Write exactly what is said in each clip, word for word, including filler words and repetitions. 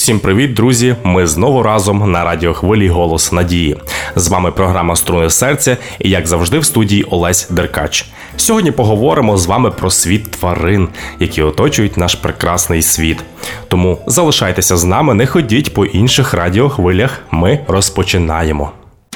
Всім привіт, друзі! Ми знову разом на радіохвилі «Голос надії». З вами програма «Струни серця» і, як завжди, в студії Олесь Деркач. Сьогодні поговоримо з вами про світ тварин, які оточують наш прекрасний світ. Тому залишайтеся з нами, не ходіть по інших радіохвилях. Ми розпочинаємо.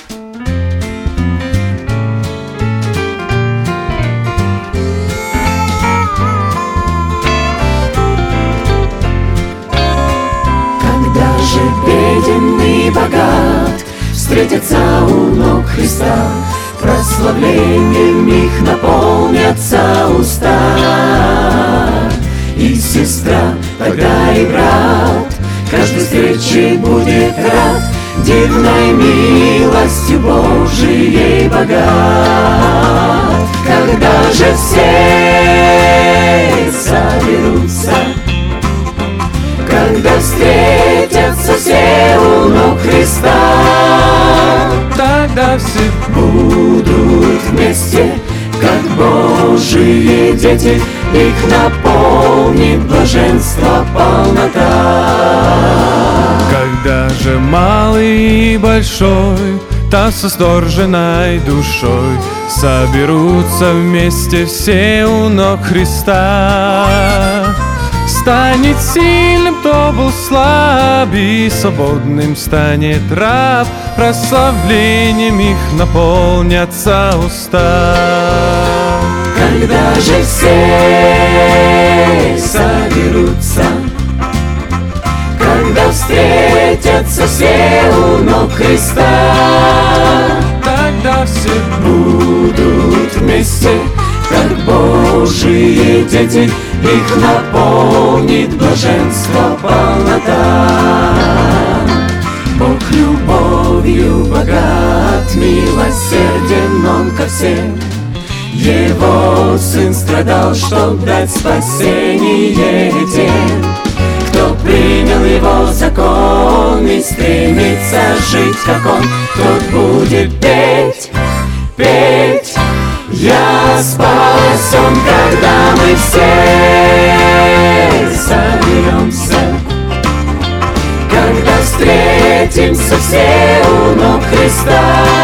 Беден и богат встретятся у ног Христа, прославлением их наполнятся уста. И сестра, тогда и брат, каждой встрече будет рад, дивной милостью Божией богат. Когда же все соберутся, когда встретятся все у ног Христа, тогда все будут вместе, как Божьи дети, их наполнит блаженство полнота. Когда же малый и большой, та с восторженной душой, соберутся вместе все у ног Христа, станет сильным, кто был слаб, и свободным станет раб, прославлением их наполнятся уста. Когда же все соберутся, когда встретятся все у ног Христа, тогда все будут вместе, как Божьи дети, их наполнит блаженство полнота. Бог любовью богат, милосерден Он ко всем. Его Сын страдал, чтоб дать спасение тем, кто принял Его закон и стремится жить, как Он, тот будет петь, петь. Я спасен, когда мы все соберемся, когда встретимся все у ног Христа.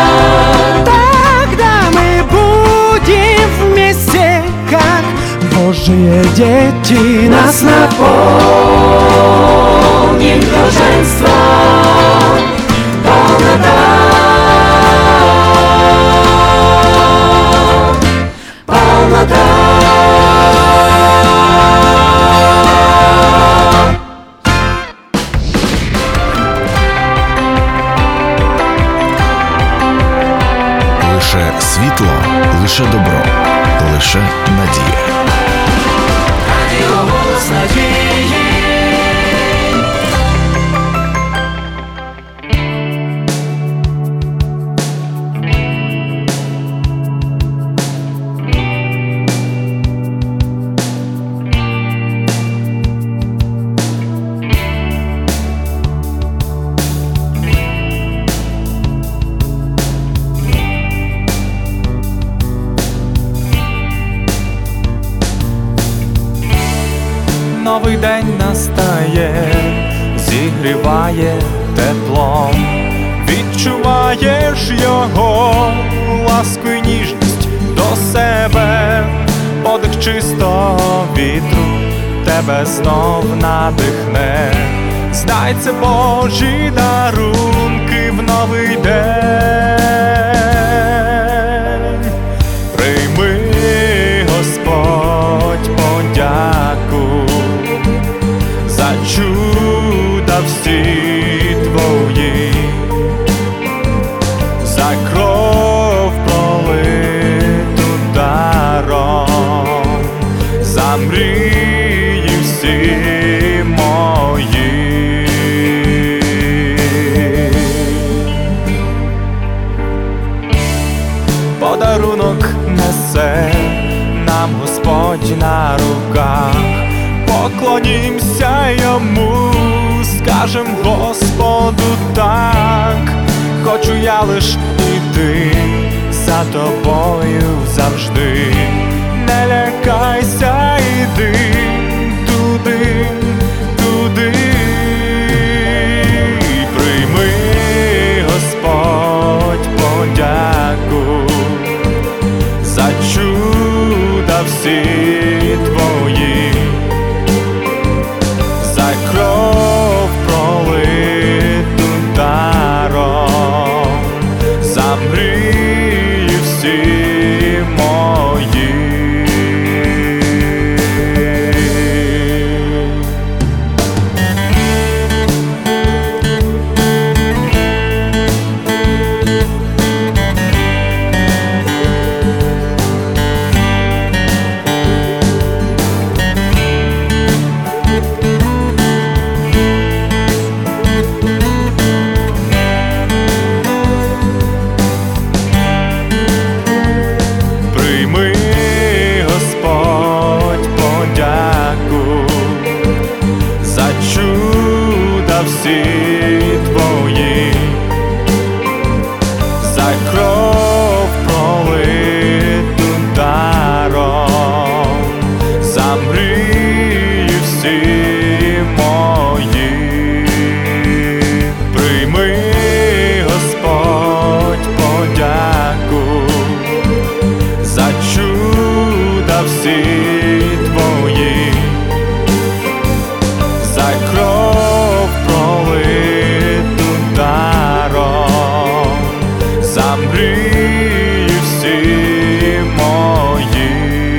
Тогда мы будем вместе, как Божьи дети, нас наполнит блаженство полнота. Лише світло, лише добро, лише надія. Радіо «Голос надії». Новий день настає, зігріває теплом, відчуваєш його ласку й ніжність до себе, подих чистого вітру тебе знов надихне. Знай, це Божі дарунки в новий день. Прийми, Господь, подяку за чуда всі твої, за кров пролиту даром, за мрії всі мої. Подарунок несе нам Господь на руках, поклонімся йому, скажем Господу так. Хочу я лиш іти за тобою завжди, не лякайся, іди туди, туди. чуда всі твої, за кров пролиту даром, за мрії всі мої. Всі твої, за кров пролиту даром, за мрії всі мої. Прийми, Господь, подяку за чуда всі твої, за кров пролиту даром, за мрії всі мої.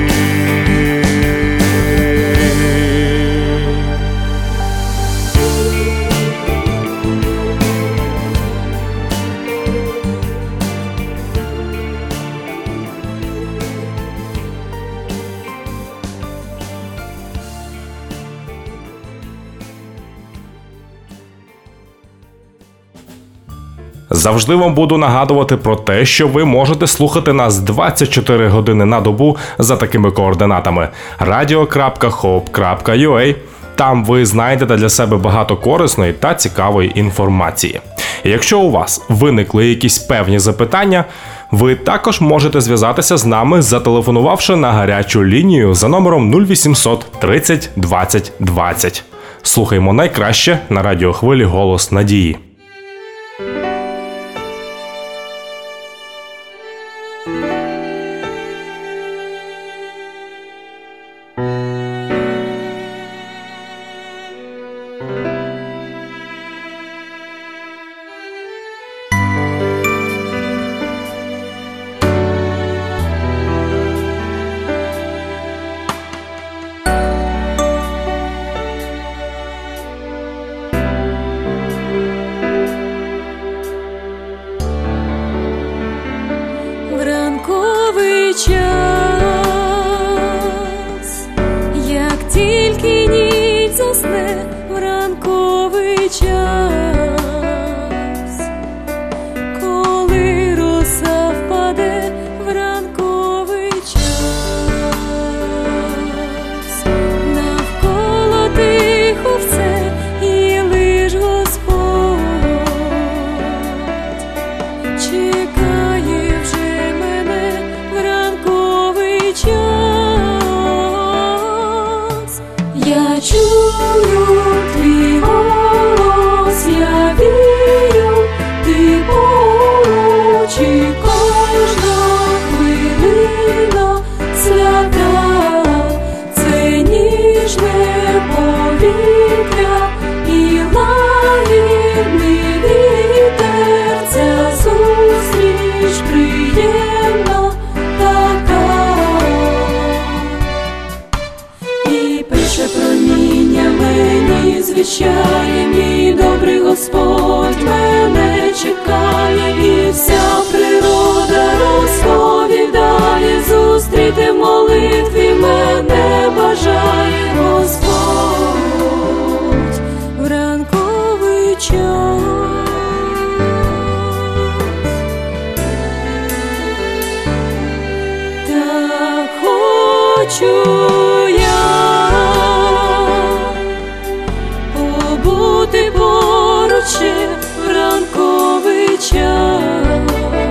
Завжди вам буду нагадувати про те, що ви можете слухати нас двадцять чотири години на добу за такими координатами радіо крапка хоуп крапка ю а. Там ви знайдете для себе багато корисної та цікавої інформації. І якщо у вас виникли якісь певні запитання, ви також можете зв'язатися з нами, зателефонувавши на гарячу лінію за номером нуль вісімсот тридцять двадцять двадцять. Слухаймо найкраще на радіохвилі «Голос надії». Час, як тільки ніч засне в ранковий час, коли роса впаде в ранковий час, навколо тихо все і лиш Господь чекає вже мене в ранковий час. Я чую твій голос, я вірю, ти поруч, і кожна хвилина свята, це ніжне повітря і лагідний вітер, ця зустріч приємна така. І перше проміння мені звіщає, мій добрий Господь мене чекає, і вся природа розповідає, зустріти в молитві мене бажає Господь в ранковий час. Так хочу побути поруч в ранковий час,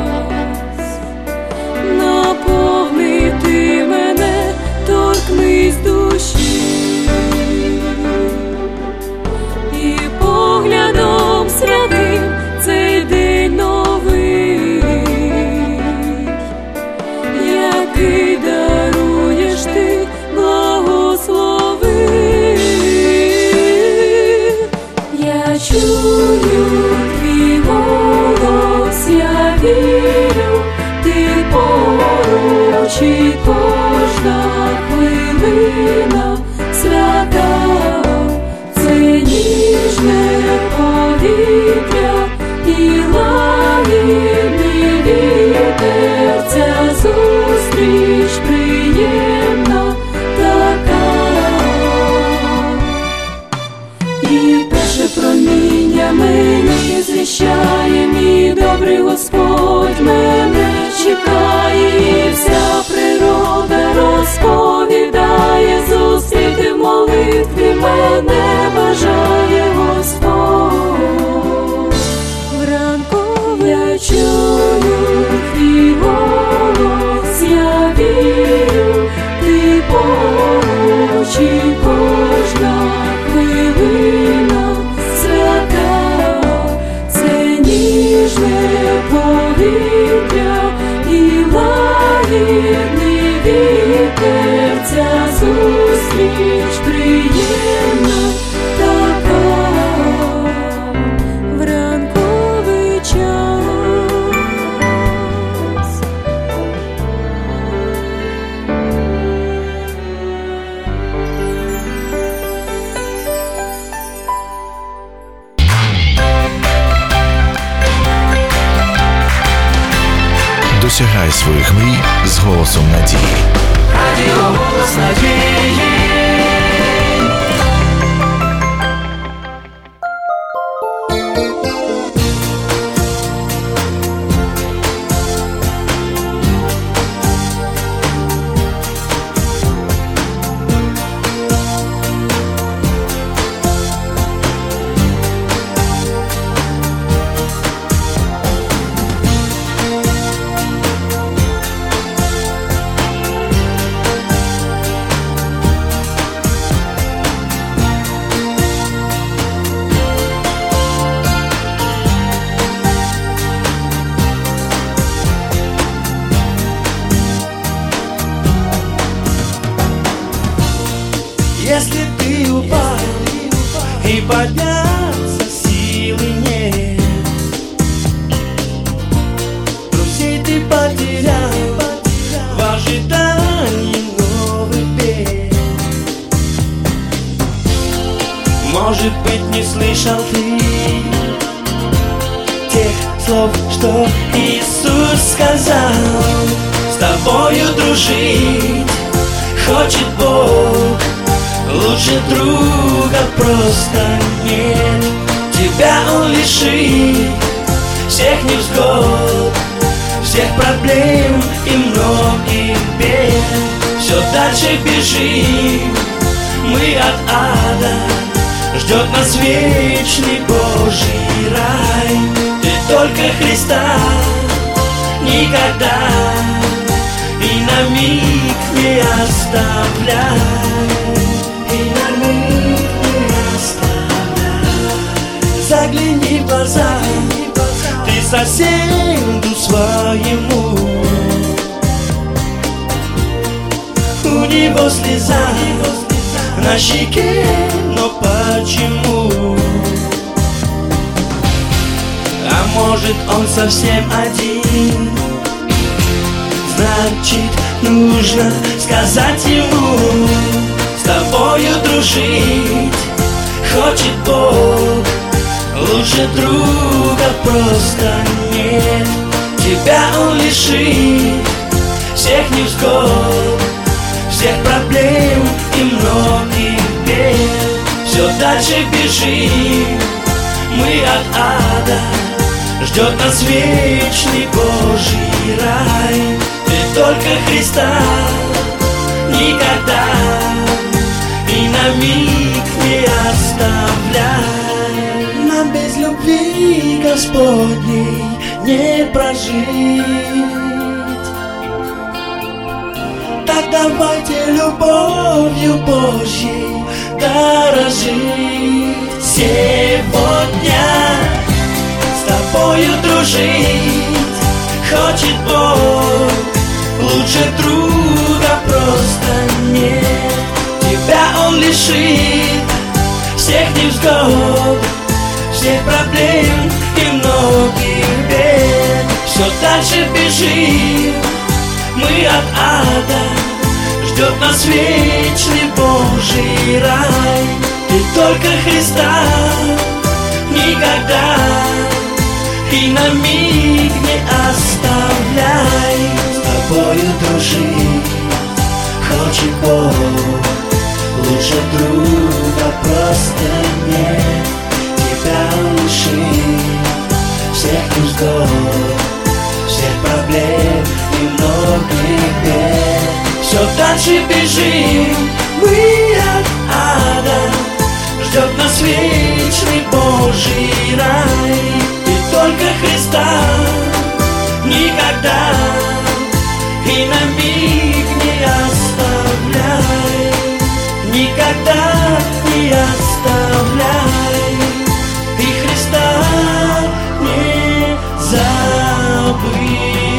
наповнити мене, торкнись душі, і поглядом святим цей день новий, який кожна хвилина свята, це ніжне повітря і лагідний вітер, ця зустріч приємна така. І перше проміння мені звіщає, мій добрий Господь мене чекає, і вся природа розповідає, зустріти в молитві мене бажає Господь. Вранку я чую твій голос, я вірю, ти поруч, і кожна хвилина свята, це ніжне повітря і лагідний вітер, ця зустріч приємна така, вранковий час. Досягай своїх мрій з голосом надії. Радіо «Голос надії». Если ты упал и подняться силы нет, друзей ты потерял в ожидании новых бед. Может быть, не слышал ты тех слов, что Иисус сказал: с тобою дружить хочет Бог, лучше друга просто нет. Тебя Он лишит всех невзгод, всех проблем и многих бед. Все дальше бежим мы от ада, ждет нас вечный Божий рай. Ты только Христа никогда и на миг не оставляй. Загляни в глаза, ты соседу своему. У него слеза на щеке, но почему? А может, он совсем один? Значит, нужно сказать ему: с тобою дружить хочет Бог, лучше друга просто нет. Тебя Он лишит всех невзгод, всех проблем и многих бед. Все дальше бежим мы от ада, ждет нас вечный Божий рай. Ты только Христа никогда и на миг не оставляй. Нам без любви Господней не прожить. Так давайте любовью Божьей дорожить. Сегодня с тобою дружить хочет Бог, лучше друга просто нет. Тебя Он лишит всех невзгод, всех проблем и многих бед. Все дальше бежим мы от ада. Ждет нас вечный Божий рай. Ты только Христа никогда и на миг не оставляй. С тобою дружить хочет Бог, лучше друга просто нет. Тебя лишит всех невзгод, всех проблем и многих бед. Все дальше бежим мы от ада. Ждет нас вечный Божий рай. И только Христа никогда и на миг не оставляй. Никогда не оставляй. И Христа не забывай.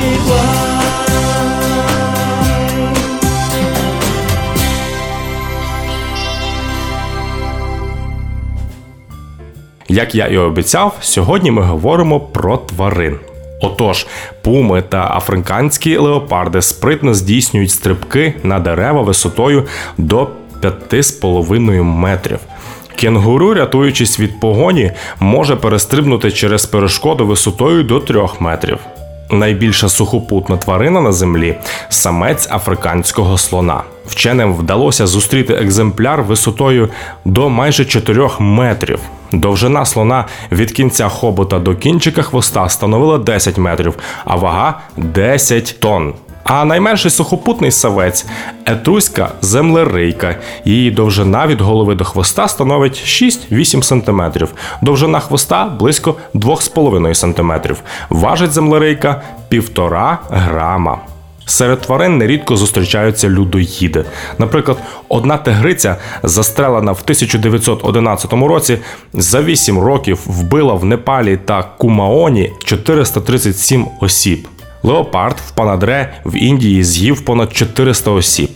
Як я і обіцяв, сьогодні ми говоримо про тварин. Отож, пуми та африканські леопарди спритно здійснюють стрибки на дерева висотою до п'ять з половиною метрів. Кенгуру, рятуючись від погоні, може перестрибнути через перешкоду висотою до трьох метрів. Найбільша сухопутна тварина на землі – самець африканського слона. Вченим вдалося зустріти екземпляр висотою до майже чотирьох метрів. Довжина слона від кінця хобота до кінчика хвоста становила десять метрів, а вага – десять тонн. А найменший сухопутний савець – етруська землерийка. Її довжина від голови до хвоста становить шість-вісім сантиметрів. Довжина хвоста – близько два з половиною сантиметрів. Важить землерийка – півтора грама. Серед тварин нерідко зустрічаються людоїди. Наприклад, одна тигриця, застрелена в тисяча дев'ятсот одинадцятому році, за вісім років вбила в Непалі та Кумаоні чотириста тридцять сім осіб. Леопард в Панадре в Індії з'їв понад чотириста осіб.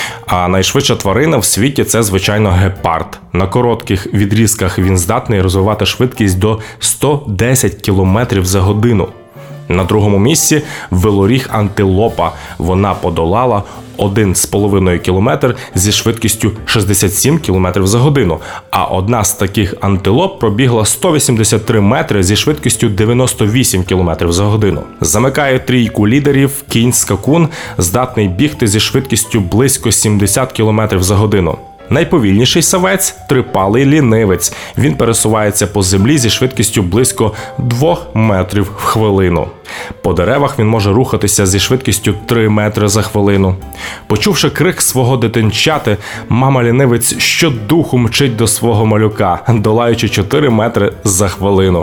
А найшвидша тварина в світі – це, звичайно, гепард. На коротких відрізках він здатний розвивати швидкість до сто десять кілометрів за годину. На другому місці – велоріг антилопа. Вона подолала один з половиною кілометр зі швидкістю шістдесят сім кілометрів за годину. А одна з таких антилоп пробігла сто вісімдесят три метри зі швидкістю дев'яносто вісім кілометрів за годину. Замикає трійку лідерів кінь-скакун, здатний бігти зі швидкістю близько сімдесят кілометрів за годину. Найповільніший савець – трипалий лінивець. Він пересувається по землі зі швидкістю близько двох метрів в хвилину. По деревах він може рухатися зі швидкістю три метри за хвилину. Почувши крик свого дитинчати, мама-лінивець щодуху мчить до свого малюка, долаючи чотири метри за хвилину.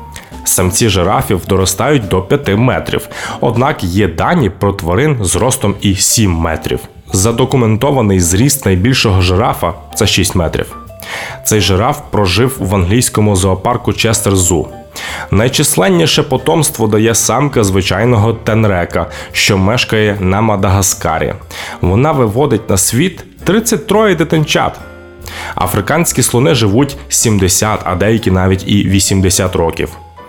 Самці жирафів доростають до п'яти метрів. Однак є дані про тварин з ростом і сім метрів. Задокументований зріст найбільшого жирафа – це шість метрів. Цей жираф прожив в англійському зоопарку Честер Зу. Найчисленніше потомство дає самка звичайного тенрека, що мешкає на Мадагаскарі. Вона виводить на світ тридцять три дитинчат. Африканські слони живуть сімдесят, а деякі навіть і вісімдесят років.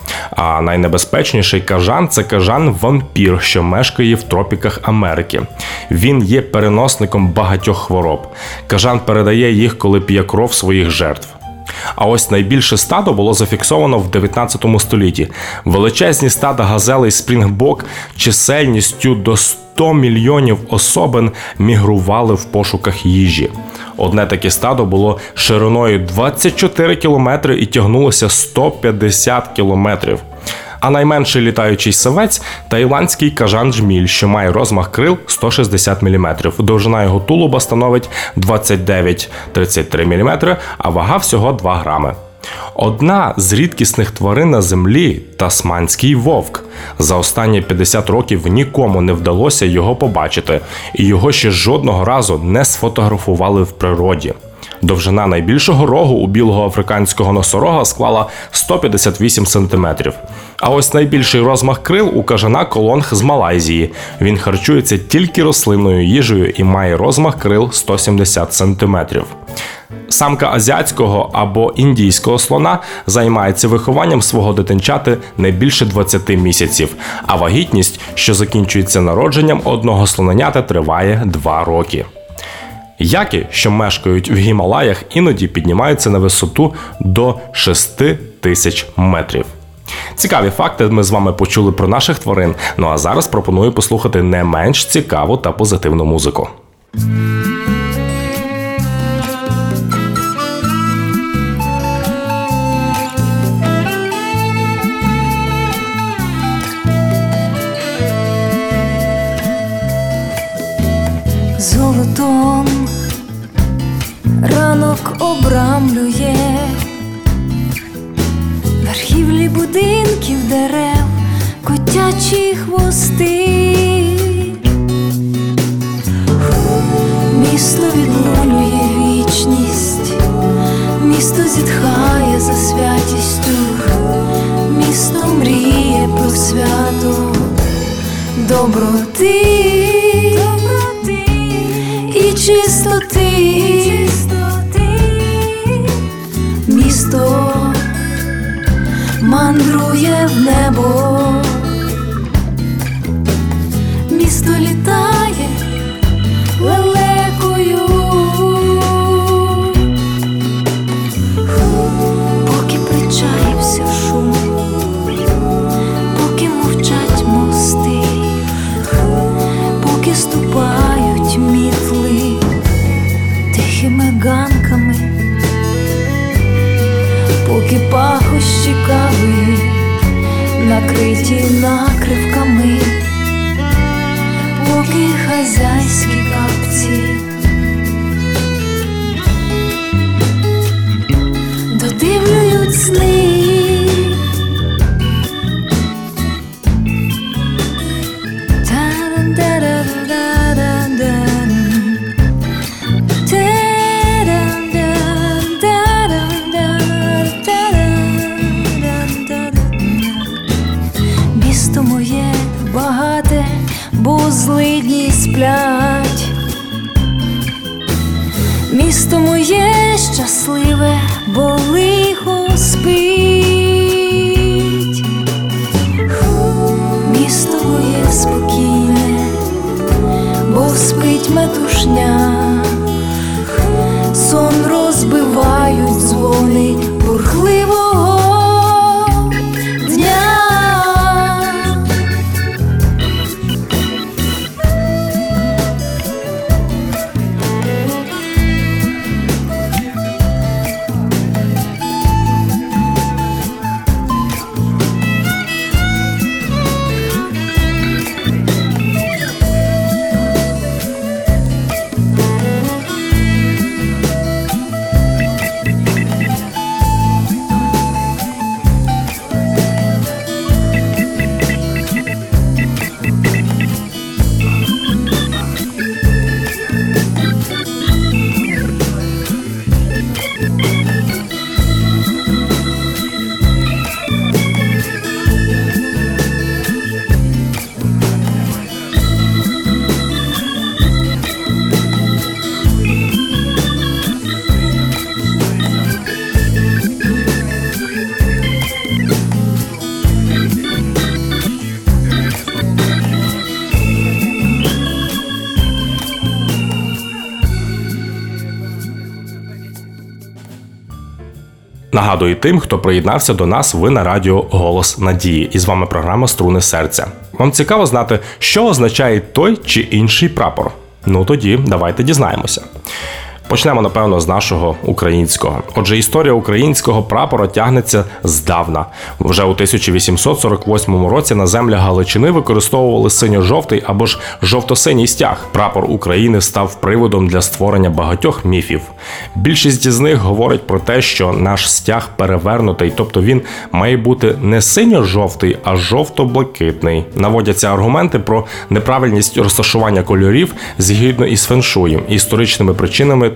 А найнебезпечніший кажан – це кажан-вампір, що мешкає в тропіках Америки. Він є переносником багатьох хвороб. Кажан передає їх, коли п'є кров своїх жертв. А ось найбільше стадо було зафіксовано в дев'ятнадцятому столітті. Величезні стада газелей спрінгбок чисельністю до ста мільйонів особин мігрували в пошуках їжі. Одне таке стадо було шириною двадцять чотири кілометри і тягнулося сто п'ятдесят кілометрів. А найменший літаючий савець – таїландський кажан-джміль, що має розмах крил сто шістдесят міліметрів. Довжина його тулуба становить двадцять дев'ять - тридцять три міліметри, а вага всього два грами. Одна з рідкісних тварин на землі – тасманський вовк. За останні п'ятдесят років нікому не вдалося його побачити, і його ще жодного разу не сфотографували в природі. Довжина найбільшого рогу у білого африканського носорога склала сто п'ятдесят вісім сантиметрів. А ось найбільший розмах крил у кажана колонг з Малайзії. Він харчується тільки рослинною їжею і має розмах крил сто сімдесят сантиметрів. Самка азіатського або індійського слона займається вихованням свого дитинчати не більше двадцять місяців, а вагітність, що закінчується народженням одного слоненята, триває два роки. Яки, що мешкають в Гімалаях, іноді піднімаються на висоту до шести тисяч метрів. Цікаві факти ми з вами почули про наших тварин, ну а зараз пропоную послухати не менш цікаву та позитивну музику. Золотом ранок обрамлює верхівлі будинків, дерев, котячі хвости. Місто відлунює вічність, місто зітхає за святістю, місто мріє про свято доброти і чистоти. Місто мандрує в небо, місто літає лелекою, поки причаївся шум, поки мовчать мости, поки ступають мітли тихими ганками, поки пахощі кави накриті накривками, поки хазяйські капці додивлюють сни. Місто моє багате, бо злидні сплять. Місто моє щасливе, бо лихо спить. Місто моє спокійне, бо спить метушня. Сон розбивають дзвони бурхливого дня. Нагадую тим, хто приєднався до нас, ви на радіо «Голос Надії». І з вами програма «Струни серця». Вам цікаво знати, що означає той чи інший прапор? Ну тоді давайте дізнаємося. Почнемо, напевно, з нашого українського. Отже, історія українського прапора тягнеться здавна. Вже у тисяча вісімсот сорок восьмому році на землях Галичини використовували синьо-жовтий або ж жовто-синій стяг. Прапор України став приводом для створення багатьох міфів. Більшість з них говорить про те, що наш стяг перевернутий, тобто він має бути не синьо-жовтий, а жовто-блакитний. Наводяться аргументи про неправильність розташування кольорів згідно із феншуєм і історичними причинами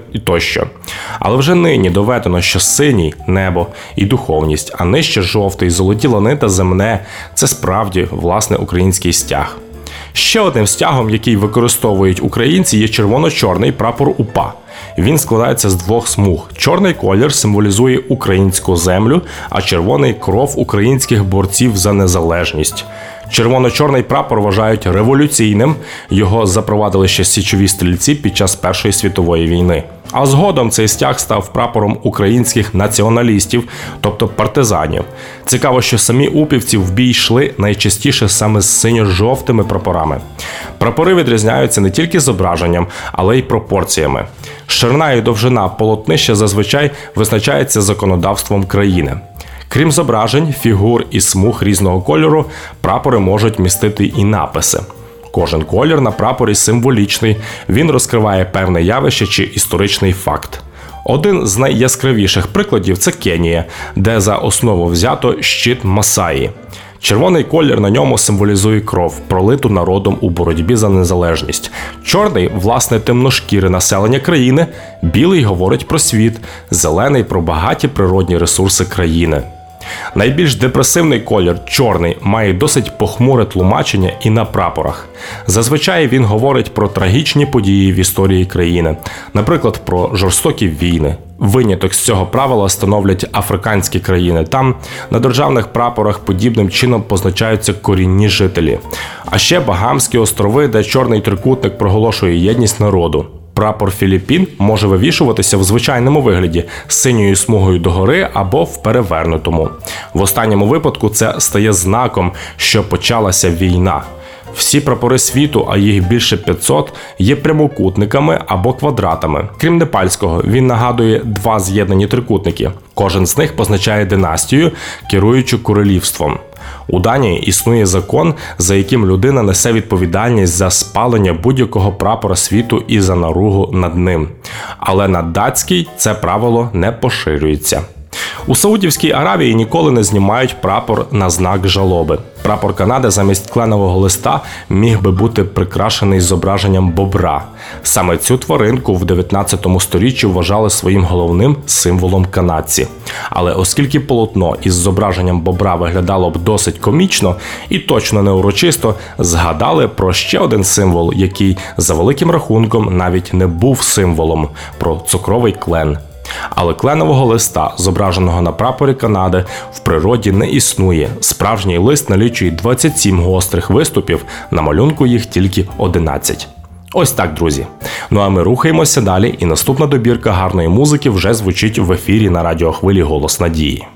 і тощо. Але вже нині доведено, що синій – небо і духовність, а нижче жовтий, золоті лани та земне – це справді, власне, український стяг. Ще одним стягом, який використовують українці, є червоно-чорний прапор УПА. Він складається з двох смуг. Чорний колір символізує українську землю, а червоний – кров українських борців за незалежність. Червоно-чорний прапор вважають революційним, його запровадили ще січові стрільці під час Першої світової війни. А згодом цей стяг став прапором українських націоналістів, тобто партизанів. Цікаво, що самі упівці в бій йшли найчастіше саме з синьо-жовтими прапорами. Прапори відрізняються не тільки зображенням, але й пропорціями. Ширина і довжина полотнища зазвичай визначається законодавством країни. Крім зображень, фігур і смуг різного кольору, прапори можуть містити і написи. Кожен колір на прапорі символічний, він розкриває певне явище чи історичний факт. Один з найяскравіших прикладів – це Кенія, де за основу взято щит Масаї. Червоний колір на ньому символізує кров, пролиту народом у боротьбі за незалежність. Чорний – власне темношкіре населення країни, білий говорить про світ, зелений – про багаті природні ресурси країни. Найбільш депресивний колір, чорний, має досить похмуре тлумачення і на прапорах. Зазвичай він говорить про трагічні події в історії країни, наприклад, про жорстокі війни. Виняток з цього правила становлять африканські країни. Там на державних прапорах подібним чином позначаються корінні жителі. А ще Багамські острови, де чорний трикутник проголошує єдність народу. Прапор Філіппін може вивішуватися в звичайному вигляді – з синьою смугою догори або в перевернутому. В останньому випадку це стає знаком, що почалася війна. Всі прапори світу, а їх більше п'ятсот, є прямокутниками або квадратами. Крім непальського, він нагадує два з'єднані трикутники. Кожен з них позначає династію, керуючу королівством. У Данії існує закон, за яким людина несе відповідальність за спалення будь-якого прапора світу і за наругу над ним. Але на датський це правило не поширюється. У Саудівській Аравії ніколи не знімають прапор на знак жалоби. Прапор Канади замість кленового листа міг би бути прикрашений зображенням бобра. Саме цю тваринку в дев'ятнадцятому сторіччі вважали своїм головним символом канадці. Але оскільки полотно із зображенням бобра виглядало б досить комічно і точно не урочисто, згадали про ще один символ, який за великим рахунком навіть не був символом – про цукровий клен. Але кленового листа, зображеного на прапорі Канади, в природі не існує. Справжній лист налічує двадцять сім гострих виступів, на малюнку їх тільки одинадцять. Ось так, друзі. Ну а ми рухаємося далі, і наступна добірка гарної музики вже звучить в ефірі на радіохвилі «Голос Надії».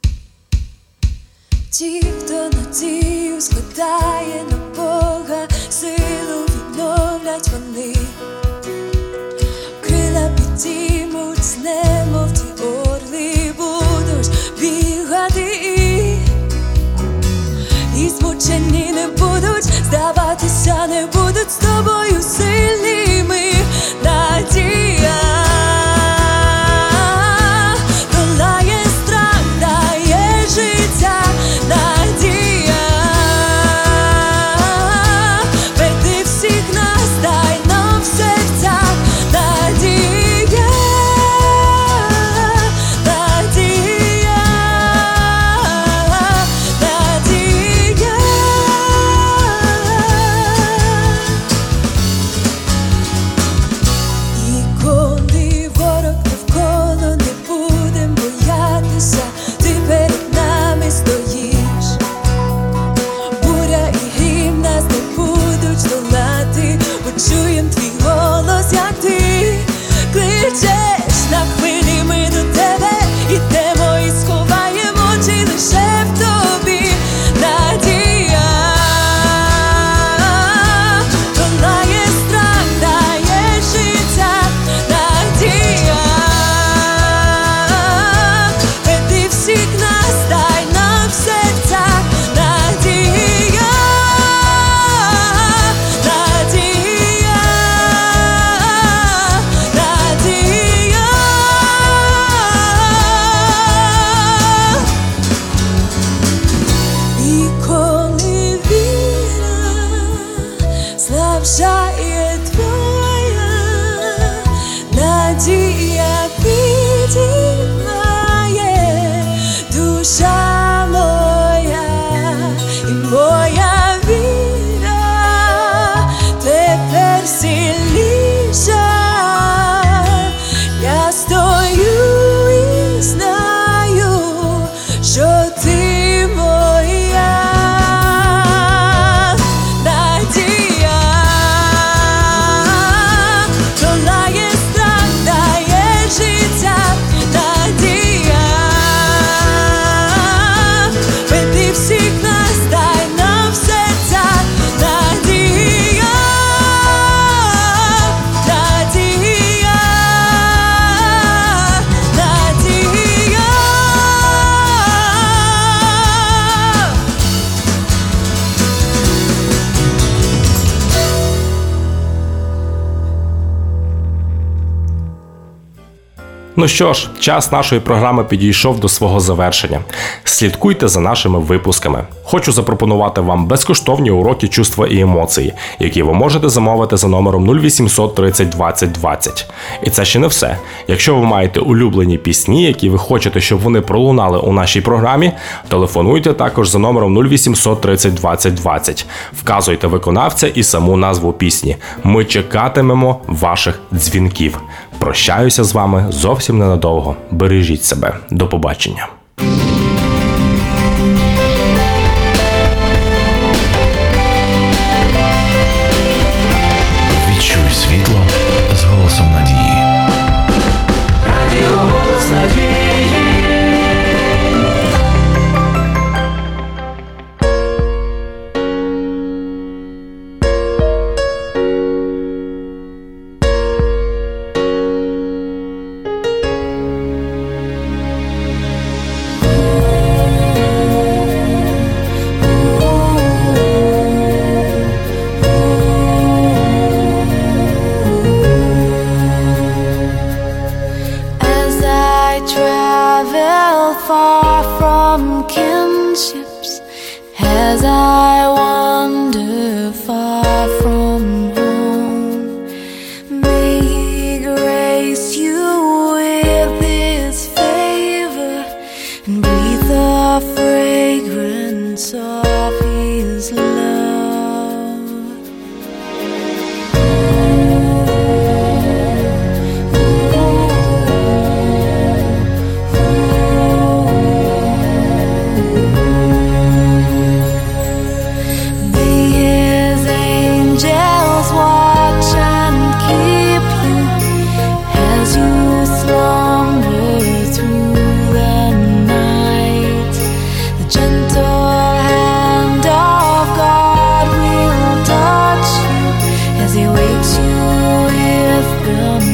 Ті, хто надію складає на Бога, силу відновлять вони. Крила підіймуть, немов ті орли, будуть бігати і, і змучені не будуть, здаватися не будуть, з тобою сильними. Надія долає страх, Ну що ж, час нашої програми підійшов до свого завершення. Слідкуйте за нашими випусками. Хочу запропонувати вам безкоштовні уроки чувства і емоції, які ви можете замовити за номером нуль вісімсот тридцять двадцять двадцять. І це ще не все. Якщо ви маєте улюблені пісні, які ви хочете, щоб вони пролунали у нашій програмі, телефонуйте також за номером нуль вісімсот тридцять двадцять двадцять. Вказуйте виконавця і саму назву пісні. Ми чекатимемо ваших дзвінків. Прощаюся з вами зовсім ненадовго. Бережіть себе. До побачення. Відчуй світло з голосом надії. Радіо голос надії. Far from kinships, as I wander far from home, may He grace you with His favor and breathe the fragrance of His love. He wakes you with the